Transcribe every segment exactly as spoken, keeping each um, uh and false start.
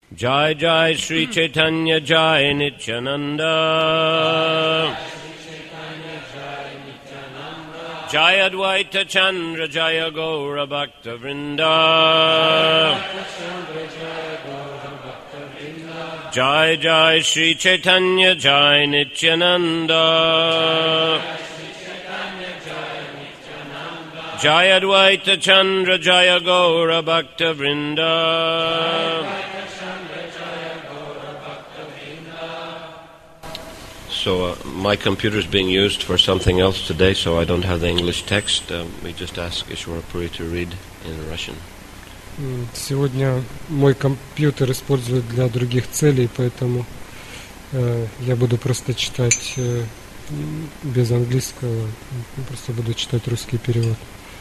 Jai Jai Sri Chaitanya Jai Nityananda Jai Advaita Chandra Jaya Gaura Bhakta Vrinda Jai Jai Sri Chaitanya Jai Nityananda Jai Advaita Chandra Jaya Gaura Bhakta Vrinda. So uh, my computer is being used for something else today, so I don't have the English text. Um, we just ask Ishwara Puri to read in Russian. Сегодня мой компьютер используют для других целей, поэтому э, я буду просто читать э, без английского, просто буду читать русский перевод.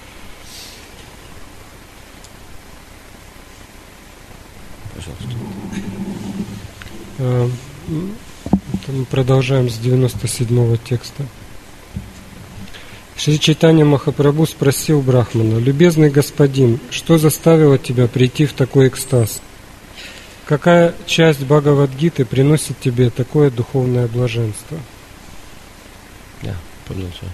Пожалуйста. Э, Мы продолжаем с девяносто седьмого текста. Шри Чайтанья Махапрабху спросил Брахмана: «Любезный господин, что заставило тебя прийти в такой экстаз? Какая часть Бхагавад-гиты приносит тебе такое духовное блаженство?» Yeah, продолжай.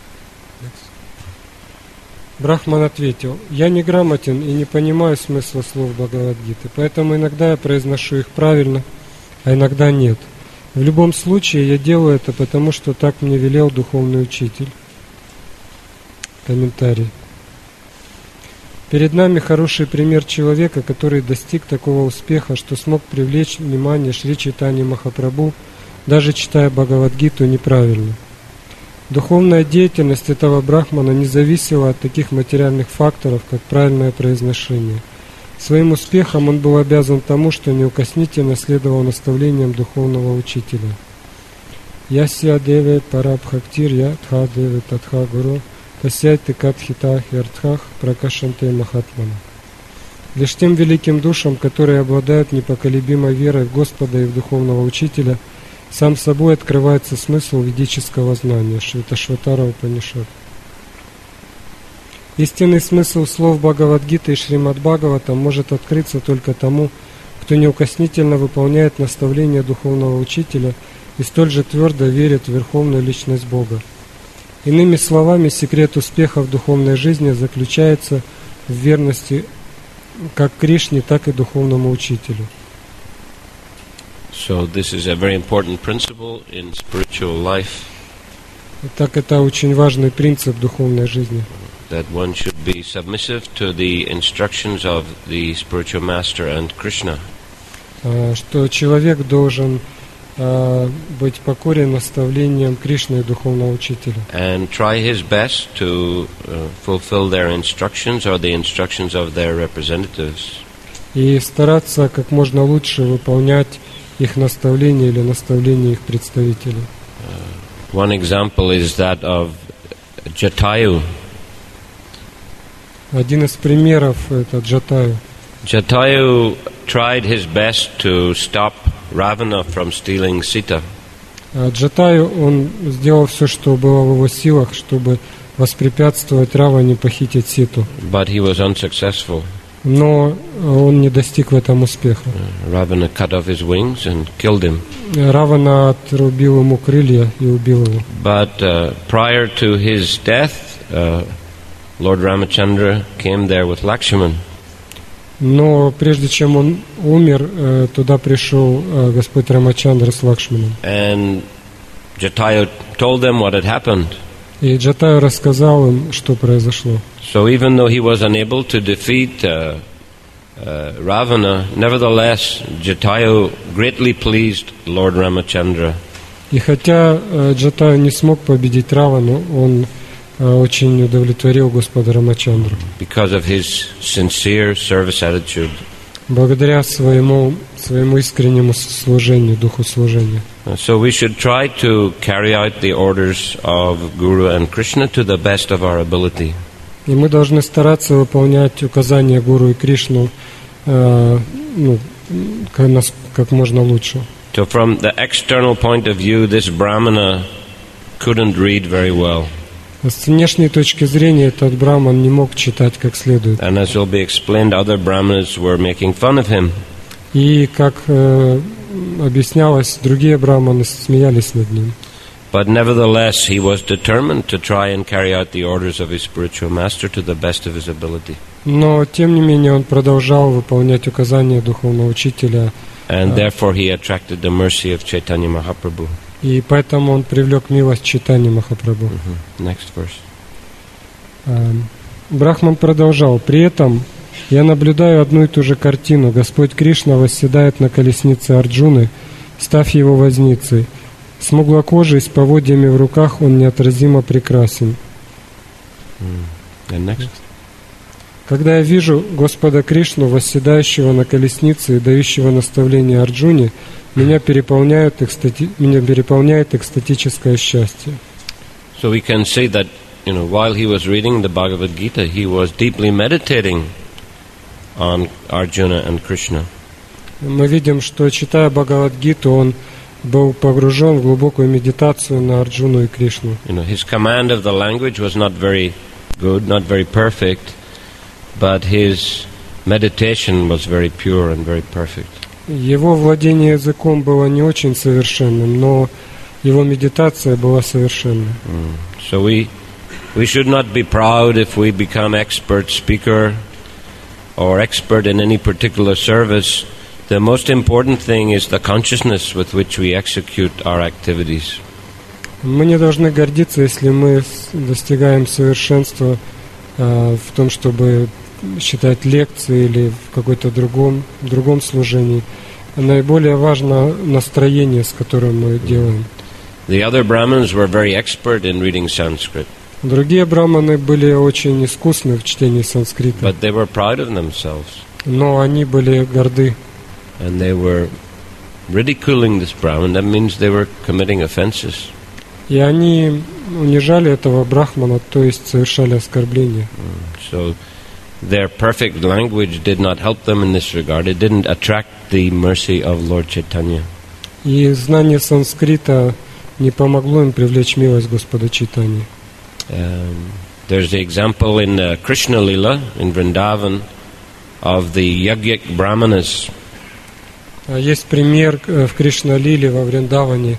Брахман ответил: «Я не грамотен и не понимаю смысла слов Бхагавад-гиты, поэтому иногда я произношу их правильно, а иногда нет. В любом случае, я делаю это потому, что так мне велел духовный учитель». Комментарий. Перед нами хороший пример человека, который достиг такого успеха, что смог привлечь внимание Шри Чайтаньи Махапрабху, даже читая Бхагавад-гиту неправильно. Духовная деятельность этого брахмана не зависела от таких материальных факторов, как правильное произношение. Своим успехом он был обязан тому, что неукоснительно следовал наставлениям духовного учителя. «Ясья деве парабхактир я тха деве татха гуру тасяйты катхита хертхах пракашанте махатмана». Лишь тем великим душам, которые обладают непоколебимой верой в Господа и в духовного учителя, сам собой открывается смысл ведического знания. Швиташватара Упанишад. Истинный смысл слов Бхагавад-гиты и Шримад-Бхагаватам может открыться только тому, кто неукоснительно выполняет наставления духовного учителя и столь же твердо верит в верховную личность Бога. Иными словами, секрет успеха в духовной жизни заключается в верности как Кришне, так и духовному учителю. So this is a very important principle in spiritual life. Так это очень важный принцип духовной жизни. That one should be submissive to the instructions of the spiritual master and Krishna. Что человек должен uh, быть покорен наставлениям Кришны и духовного учителя. And try his best to uh, fulfill their instructions or the instructions of their representatives. И стараться как можно лучше выполнять их наставления или наставления их представителей. Uh, one example is that of Jatayu. Один из примеров это Джатаю. Jatayu tried his best to stop Ravana from stealing Sita. Джатаю, он сделал все, что было в его силах, чтобы воспрепятствовать Раване похитить Ситу. But he was unsuccessful. Но он не достиг в этом успеха. Ravana cut off his wings and killed him. Равана отрубил ему крылья и убил его. But uh, prior to his death, uh, Lord Ramachandra came there with Lakshman. Но прежде чем он умер, туда пришел Господь Рамачандра с Лакшманом. And Jatayu told them what had happened. И Джатаю рассказал им, что произошло. So even though he was unable to defeat uh, uh, Ravana, nevertheless Jatayu greatly pleased Lord Ramachandra. И хотя Джатаю не смог победить Равану, он очень удовлетворил Господа Рамачандру. Because of his sincere service attitude. Благодаря своему своему искреннему служению, духу служения. So we should try to carry out the orders of Guru and Krishna to the best of our ability. И мы должны стараться выполнять указания Гуру и Кришну э, ну, как, как можно лучше. So from the external point of view, this Brahmana couldn't read very well. С внешней точки зрения этот браман не мог читать как следует. And as will be explained, other Brahmanas were making fun of him. И, как э, объяснялось, другие браманы смеялись над ним. But nevertheless, he was determined to try and carry out the orders of his spiritual master to the best of his ability. Но, тем не менее, он продолжал выполнять указания духовного учителя. And therefore he attracted the mercy of Chaitanya Mahaprabhu. И поэтому он привлек милость Чайтаньи Махапрабху. Mm-hmm. Next verse. Брахман продолжал. При этом я наблюдаю одну и ту же картину. Господь Кришна восседает на колеснице Арджуны, став его возницей. Смуглокожий, с поводьями в руках, он неотразимо прекрасен. And next. Когда я вижу Господа Кришну, восседающего на колеснице и дающего наставление Арджуне, меня переполняет, экстати... меня переполняет экстатическое счастье. So we can say that, you know, while he was reading the Bhagavad Gita, he was deeply meditating on Arjuna and Krishna. Мы видим, что, читая Бхагавад-гиту, он был погружен в глубокую медитацию на Арджуну и Кришну. You know, his command of the language was not very good, not very perfect, but his meditation was very pure and very perfect. Его владение языком было не очень совершенным, но его медитация была совершенной. Mm. So we we should not be proud if we become expert speaker or expert in any particular service. The most important thing is the consciousness with which we execute our activities. Мы не должны гордиться, если мы достигаем совершенства э, в том, чтобы читать лекции или в какой-то другом, другом служении. Наиболее важно настроение, с которым мы делаем. The other Brahmins were very expert in reading Sanskrit. Другие браманы были очень искусны в чтении санскрита. But they were proud of themselves. Но они были горды. And they were ridiculing this Brahman. That means they were committing offenses. И они унижали этого брахмана, то есть совершали оскорбления. So their perfect language did not help them in this regard. It didn't attract the mercy of Lord Chaitanya. И знание санскрита не помогло им привлечь милость Господа Чайтаньи. Um, there's the example in uh, Krishna Lila in Vrindavan of the Yagyak Brahmanas. Есть пример в Кришна-лиле во Вриндаване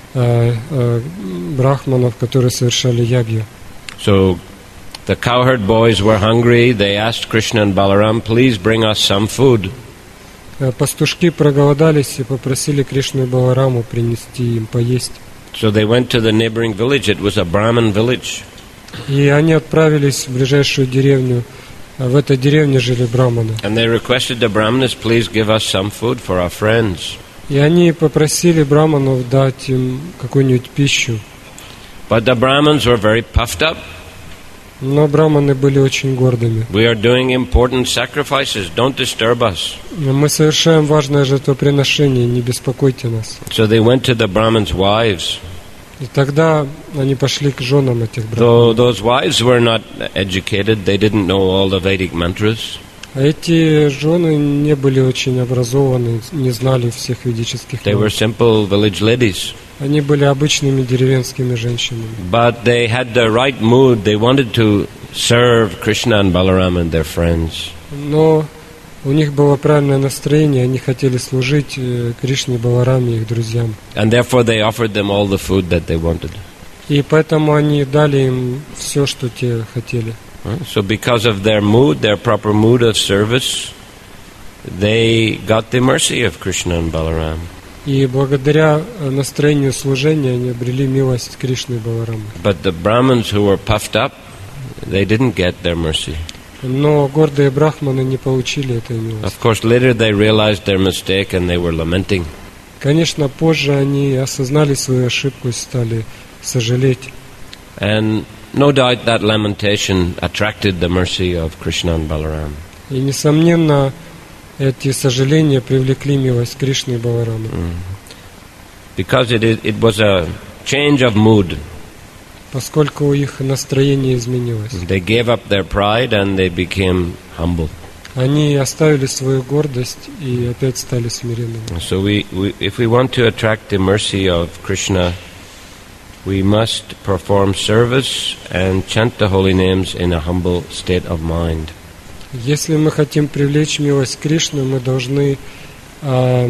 брахманов, которые совершали ягью. So the cowherd boys were hungry. They asked Krishna and Balaram, please bring us some food. Пастушки проголодались и попросили Кришну и Балараму принести им поесть. So they went to the neighboring village. It was a Brahmin village. И они отправились в ближайшую деревню. В этой деревне жили браманы. And they requested the Brahmanas, please give us some food for our friends. И они попросили браманов дать им какую-нибудь пищу. But the Brahmins were very puffed up. Но браманы были очень гордыми. We are doing important sacrifices. Don't disturb us. Мы совершаем важное жертвоприношение, не беспокойте нас. So they went to the Brahmins' wives. И тогда они пошли к женам этих Though браманов. those wives were not educated, they didn't know all the Vedic mantras. А эти жены не были очень образованы, не знали всех ведических They were наук. simple village ladies. Они были обычными деревенскими женщинами. But they had the right mood. They wanted to serve Krishna and Balaram and their friends. Но у них было правильное настроение, они хотели служить Кришне, Балараме и их друзьям. And therefore they offered them all the food that they wanted. И поэтому они дали им все, что те хотели. So because of their mood, their proper mood of service, they got the mercy of Krishna and Balaram. И благодаря настроению служения они обрели милость Кришны и Баларама. But the Brahmins who were puffed up, they didn't get their mercy. Но гордые брахманы не получили этой милости. Of course, later they realized their mistake and they were lamenting. Конечно, позже они осознали свою ошибку и стали сожалеть. And no doubt that lamentation attracted the mercy of Krishna and Balaram. И, несомненно, эти сожаления привлекли милость Кришны и Баларамы. Because it, is, it was a change of mood. Поскольку их настроение изменилось. They gave up their pride and they became humble. Они оставили свою гордость и опять стали смиренными. So we, we, if we want to attract the mercy of Krishna, we must perform service and chant the holy names in a humble state of mind. Если мы хотим привлечь милость Кришны, мы должны а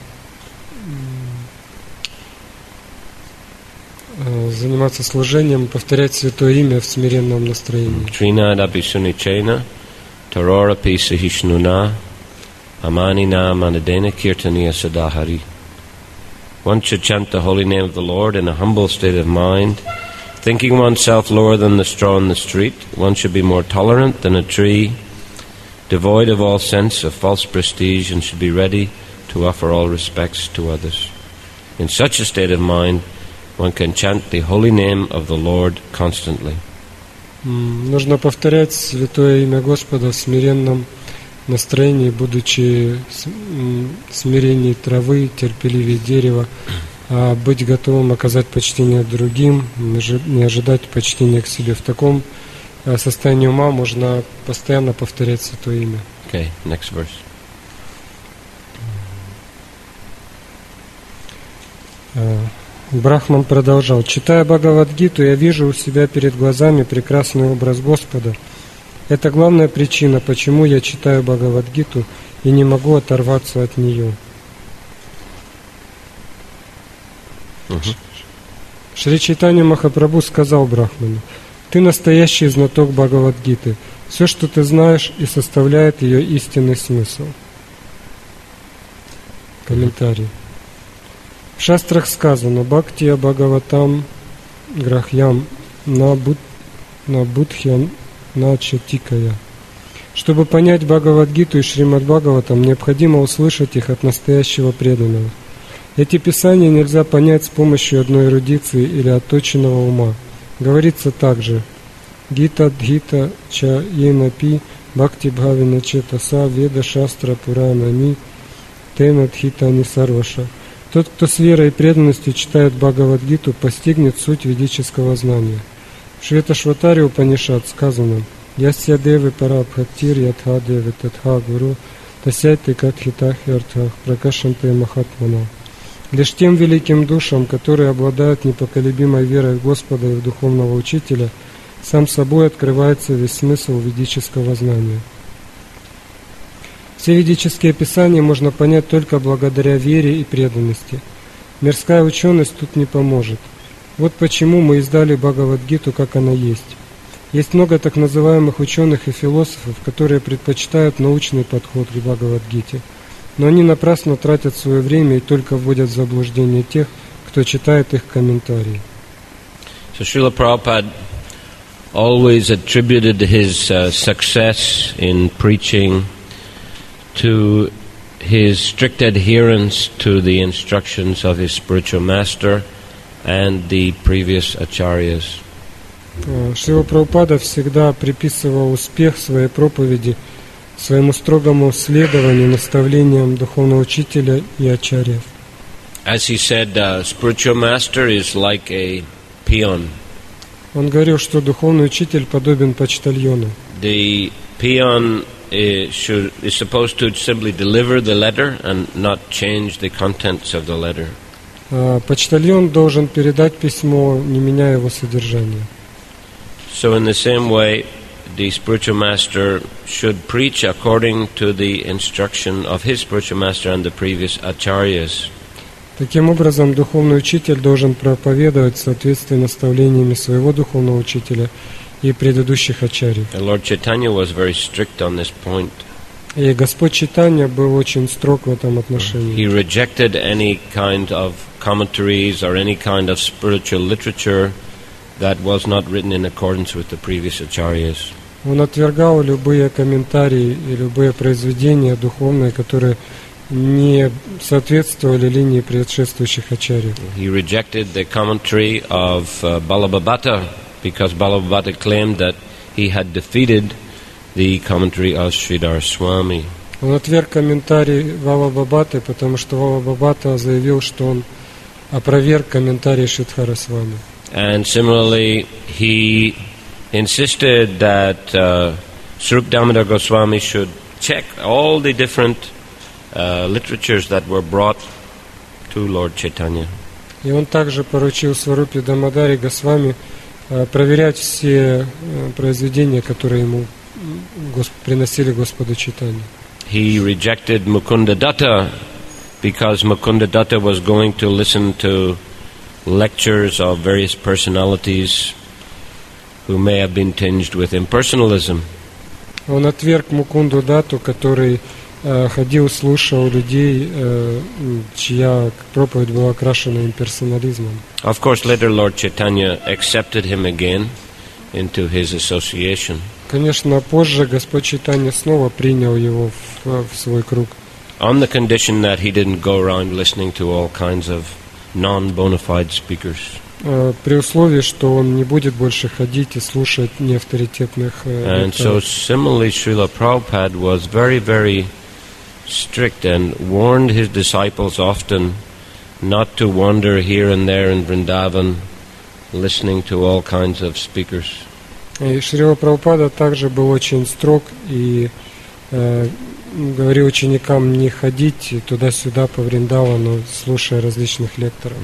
заниматься служением, повторять Святое Имя в смиренном настроении. Trinadapi sunichena, tarorapi sahishnuna, amanina manadena kirtaniya sadahari. One should chant the holy name of the Lord in a humble state of mind, thinking oneself lower than the straw in the street. One should be more tolerant than a tree, devoid of all sense of false prestige, and should be ready to offer all respects to others. In such a state of mind, one can chant the holy name of the Lord constantly. Нужно повторять Святое Имя Господа в смиренном настроении, будучи в смирении травы, терпеливее дерева, а быть готовым оказать почтение другим, не ожидать почтения к себе. В таком состоянии ума можно постоянно повторять Святое Имя. Okay, next verse. Брахман продолжал. Читая Бхагавад-гиту, я вижу у себя перед глазами прекрасный образ Господа. Это главная причина, почему я читаю Бхагавад-гиту и не могу оторваться от нее. Uh-huh. Шри Чайтанья Махапрабху сказал Брахману: ты настоящий знаток Бхагавад-гиты. Все, что ты знаешь, и составляет ее истинный смысл. Комментарий. В шастрах сказано: Бхактия Бхагаватам Грахьям Набудхьям Начатикая. Чтобы понять Бхагавад-гиту и Шримад Бхагаватам, необходимо услышать их от настоящего преданного. Эти писания нельзя понять с помощью одной эрудиции или отточенного ума. Говорится также: Гита Дхита Ча Енапи Бхакти Бхавина Четаса Веда Шастра Пуранами Тена Дхита Нисарваша. Тот, кто с верой и преданностью читает Бхагавад-гиту, постигнет суть ведического знания. В Шветашватаре Упанишад сказано: Ясья девы парабхактир ятха девы татха гуру тасяйты катхитахи артхах пракашанты махатмана. Лишь тем великим душам, которые обладают непоколебимой верой в Господа и в духовного учителя, сам собой открывается весь смысл ведического знания. Все ведические писания можно понять только благодаря вере и преданности. Мирская ученость тут не поможет. Вот почему мы издали Бхагавад-гиту, как она есть. Есть много так называемых ученых и философов, которые предпочитают научный подход к Бхагавад-гите. Но они напрасно тратят свое время и только вводят в заблуждение тех, кто читает их комментарии. So Srila Prabhupada always attributed his uh, success in preaching to his strict adherence to the instructions of his spiritual master and the previous acharyas. Шрила Прабхупада всегда приписывал успех своей проповеди своему строгому следованию наставлениям духовного учителя и ачарьев. As he said, uh, spiritual master is like a peon. Он говорил, что духовный учитель подобен почтальону. The peon is, should, is supposed to simply deliver the letter and not change the contents of the letter. А почтальон должен передать письмо, не меняя его содержание. So in the same way, the spiritual master should preach according to the instruction of his spiritual master and the previous acharyas. Таким образом, духовный учитель должен проповедовать в соответствии с наставлениями своего духовного учителя и предыдущих ачарьев. And Lord Chaitanya was very strict on this point. И Господь Чайтанья был очень строг в этом отношении. He rejected any kind of commentaries or any kind of spiritual literature that was not written in accordance with the previous acharyas. Он отвергал любые комментарии и любые произведения духовные, которые не соответствовали линии предшествующих ачарьев. He rejected the commentary of uh, Balabhabata because Balabhabata claimed that he had defeated the commentary of Sridhar Swami. Он отверг комментарий Валабхабаты, потому что Валабхабата заявил, что он опроверг комментарий Шридхара Свами. And similarly, he insisted that uh, Swarup Damodar Goswami should check all the different uh, literatures that were brought to Lord Chaitanya. И он также поручил Сварупе Дамодари Госвами проверять все произведения, которые ему приносили Господу Чайтанье. He rejected Mukunda Datta because Mukunda Datta was going to listen to lectures of various personalities who may have been tinged with impersonalism. Он отверг Мукунду Датту, который э, ходил, слушал людей, э, чья проповедь была окрашена имперсонализмом. Of course, later Lord Chaitanya accepted him again into his association. Конечно, позже Господь Чайтанья снова принял его в, в свой круг. On the condition that he didn't go around listening to all kinds of non-bona fide speakers. Э, при условии, что он не будет больше ходить и слушать неавторитетных э, And so similarly, Srila Prabhupada was very, very strict and warned his disciples often not to wander here and there in Vrindavan listening to all kinds of speakers. И Шрила Прабхупада также был очень строг и э, говорил ученикам не ходить туда-сюда по Вриндавану, слушая различных лекторов.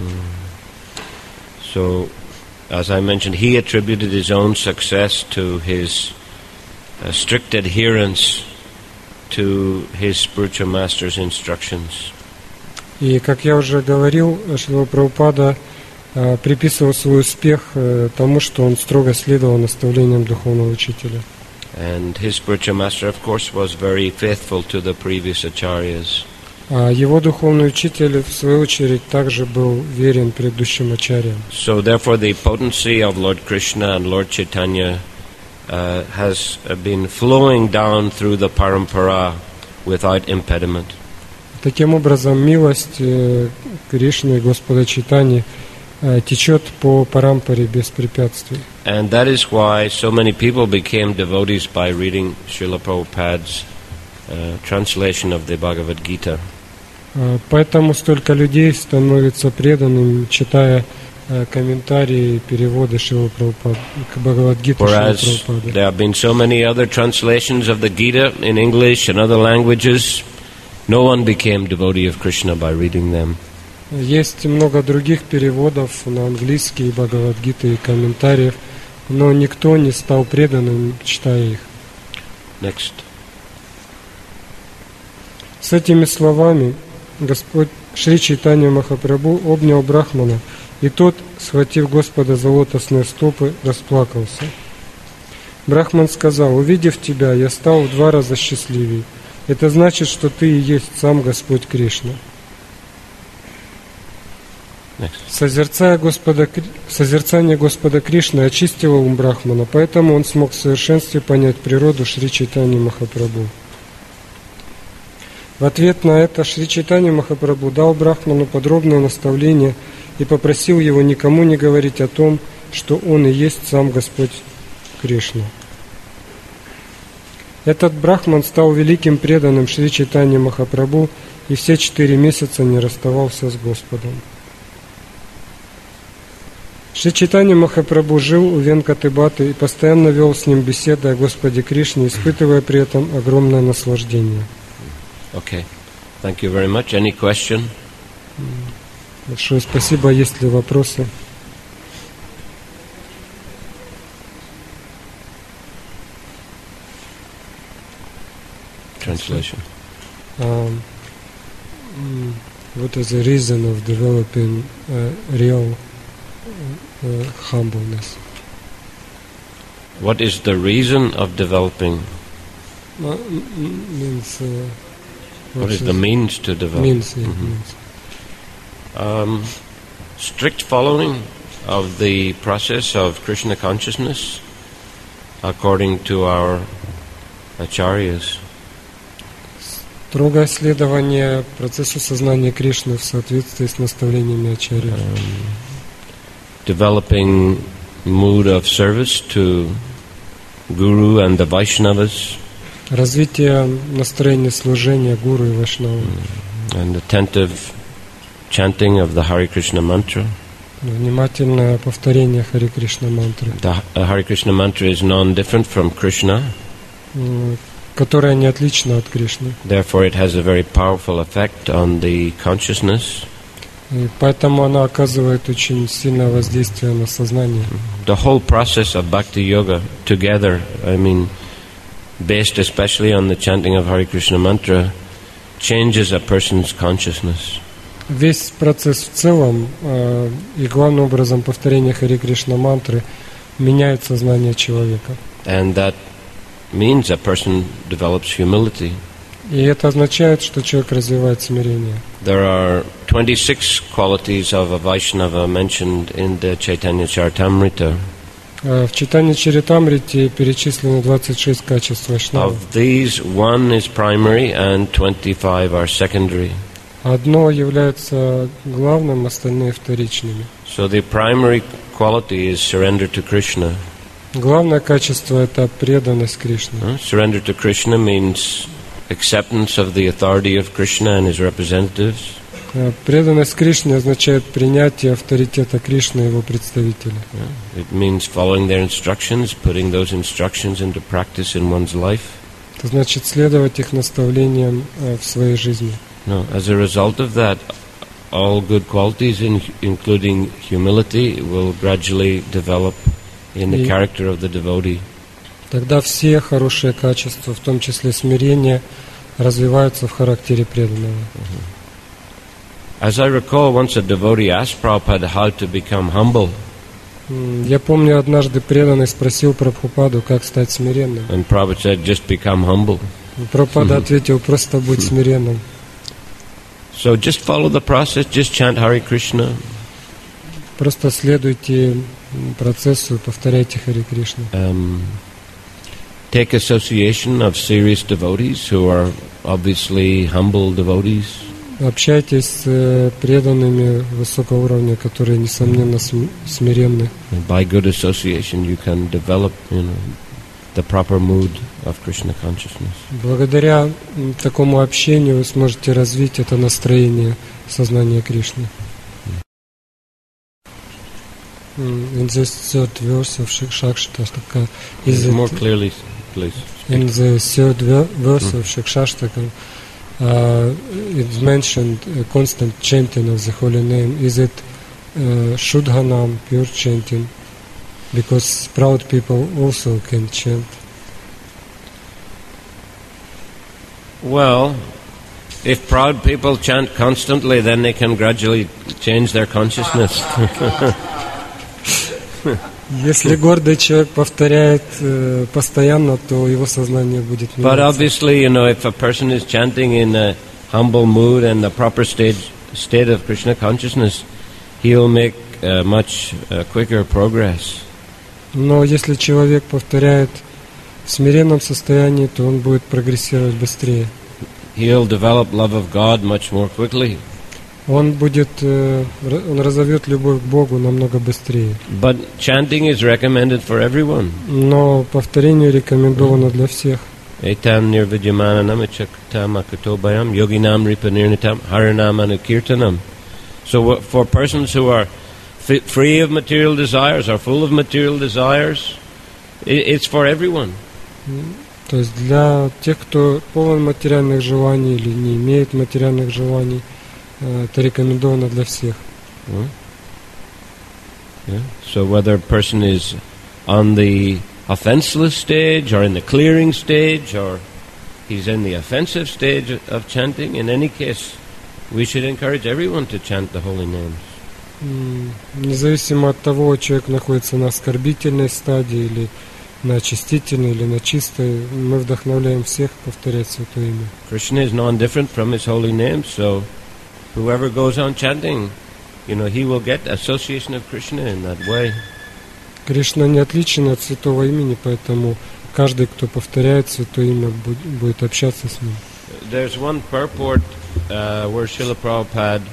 So, as I mentioned, he attributed his own success to his uh, strict adherence to his spiritual master's instructions. И, как я уже говорил, Шрила Прабхупада э, приписывал свой успех э, тому, что он строго следовал наставлениям духовного учителя. And his spiritual master, of course, was very faithful to the previous acharyas. А его духовный учитель, в свою очередь, также был верен предыдущим ачарьям. So, therefore, the potency of Lord Krishna and Lord Chaitanya uh, has been flowing down through the parampara without impediment. Таким образом, милость э, Кришны и Господа Чайтаньи э, течет по парампаре без препятствий. And that is why so many people became devotees by reading Srila Prabhupada's uh, translation of the Bhagavad Gita. Э, поэтому столько людей становится преданным, читая э, комментарии, переводы Шрилы Прабхупады к Бхагавад-гите Шрилы Whereas Прабхупады. there have been so many other translations of the Gita in English and other languages, no one became devotee of Krishna by reading them. Есть много других переводов на английский Бхагавад-гиты и комментариев, но никто не стал преданным, читая их. Next. С этими словами Господь Шри Чайтанья Махапрабху обнял Брахмана, и тот, схватив Господа за лотосные стопы, расплакался. Брахман сказал: «Увидев тебя, я стал в два раза счастливее. Это значит, что ты и есть сам Господь Кришна». Созерцая Господа, созерцание Господа Кришны очистило ум Брахмана, поэтому он смог в совершенстве понять природу Шри Чайтаньи Махапрабху. В ответ на это Шри Чайтанья Махапрабху дал Брахману подробное наставление и попросил его никому не говорить о том, что он и есть сам Господь Кришна. Этот Брахман стал великим преданным Шри Чайтаньи Махапрабху и все четыре месяца не расставался с Господом. Шри Чайтанья Махапрабху жил у Венкаты-баты и постоянно вел с ним беседы о Господе Кришне, испытывая при этом огромное наслаждение. Okay. Thank you very much. Any question? Большое спасибо. Есть ли вопросы? Translation. Um, what is the reason of developing uh, real uh, humbleness? What is the reason of developing? Uh, means, uh, What is the means to develop? Means, yeah, Mhm. means. Um, strict following of the process of Krishna consciousness according to our acharyas. Строгое следование процессу сознания Кришны в соответствии с наставлениями ачарьи. Um, developing mood of service to Guru and the Vaishnavas. Развитие настроения служения гуру и вайшнавам. And attentive chanting of the Hare Krishna mantra. Внимательное повторение Харе Кришна мантры, The uh, Hare Krishna mantra is non-different from Krishna. э, которая не отлична от Кришны. Therefore, it has a very powerful effect on the consciousness. И поэтому она оказывает очень сильное воздействие на сознание. The whole process of Bhakti Yoga together, I mean, based especially on the chanting of Hare Krishna mantra, changes a person's consciousness. Весь процесс в целом э, и главным образом повторение Харе Кришна мантры меняет сознание человека. And that means a person develops humility. И это означает, что человек развивает смирение. There are twenty-six qualities of a Vaishnava mentioned in the Chaitanya Charitamrita. В Чайтанья Чаритамрите перечислены двадцать шесть качеств Вайшнава. Of these, one is primary and twenty-five are secondary. Одно является главным, остальные вторичными. So the primary quality is surrender to Krishna. Главное качество – это преданность Кришне. Uh, surrender to Krishna means acceptance of the authority of Krishna and his representatives. Преданность Кришне означает принятие авторитета Кришны и его представителя. Yeah. It means following their instructions, putting those instructions into practice in one's life. Это значит следовать их наставлениям в своей жизни. No, as a result of that, all good qualities, in, including humility, will gradually develop in the И character of the devotee. Тогда все хорошие качества, в том числе смирение, развиваются в характере преданного. Uh-huh. As I recall, once a devotee asked Prabhupada how to become humble. Я помню, однажды преданный спросил Прабхупаду, как стать смиренным. And Prabhupada said, just become humble. Прабхупада ответил, просто будь смиренным. So just follow the process, just chant Hare Krishna. Просто следуйте процессу, повторяйте Харе Кришна. Um, take association of serious devotees who are obviously humble devotees. Общайтесь с преданными высокого уровня, которые, несомненно, смиренны. And by good association you can develop, you know, the proper mood of Krishna consciousness. Благодаря такому общению вы сможете развить это настроение сознания Кришны. In this third verse of Shikshashtaka, is it more clearly, please. In the third verse of Shikshashtaka, uh, it's mentioned uh, constant chanting of the holy name. Is it uh, Shudhanam, pure chanting? Because proud people also can chant. Well, if proud people chant constantly, then they can gradually change their consciousness. Если гордый человек повторяет э, постоянно, то его сознание будет меняться. But obviously, you know, if a person is chanting in a humble mood and the proper state state of Krishna consciousness, he will make uh, much uh, quicker progress. Но если человек повторяет в смиренном состоянии, то он будет прогрессировать быстрее. He'll develop love of God much more quickly. Он будет, э, он разовьет любовь к Богу намного быстрее. But chanting is recommended for everyone. Но повторение рекомендовано для всех. Etam nirvidyamana chaktam akatobayam yoginam ripanirnitam harinam anukirtanam. So for persons who are f- free of material desires or full of material desires, it, it's for everyone. То есть для тех, кто полон материальных желаний или не имеет материальных желаний, это рекомендовано для всех. Yeah. Yeah. So whether a person is on the offenseless stage or in the clearing stage or he's in the offensive stage of chanting, in any case, we should encourage everyone to chant the holy names. Независимо от того, человек находится на оскорбительной стадии или на очистительной или на чистой, мы вдохновляем всех повторять Святое Имя. Krishna is non-different from his holy names, so whoever goes on chanting, you know, he will get association of Krishna in that way. Кришна не отличен от Святого Имени, поэтому каждый, кто повторяет Святое Имя, будет общаться с ним. There's one purport uh, where Srila Prabhupada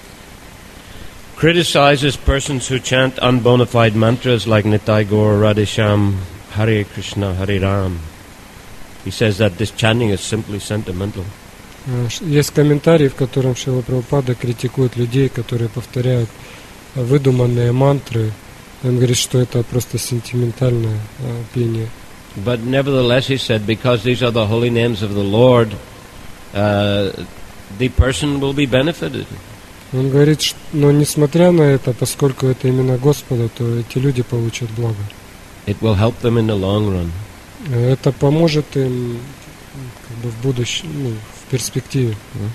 criticizes persons who chant unbona fide mantras like Nitai Gaur, Radhesham, Hare Krishna, Hare Ram. He says that this chanting is simply sentimental. Есть комментарий, в котором Шрила Прабхупада критикует людей, которые повторяют выдуманные мантры. Он говорит, что это просто сентиментальное uh, пение. But nevertheless, he said, because these are the holy names of the Lord, uh, the person will be benefited. Он говорит, что, но несмотря на это, поскольку это именно Господа, то эти люди получат благо. It will help them in the long run. Это поможет им как бы в будущем, ну, перспективе.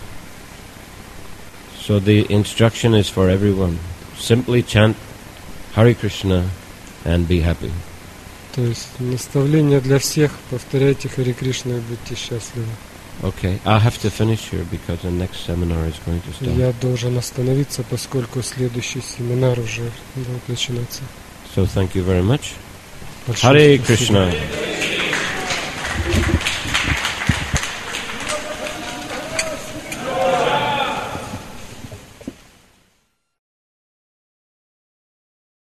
So the instruction is for everyone. Simply chant Hare Krishna and be happy. То есть наставление для всех: повторяйте Харе Кришна и будьте счастливы. Okay, I have to finish here because the next seminar is going to start. Я должен остановиться, поскольку следующий семинар уже будет начинаться. So thank you very much. Большое Hare спасибо. Krishna.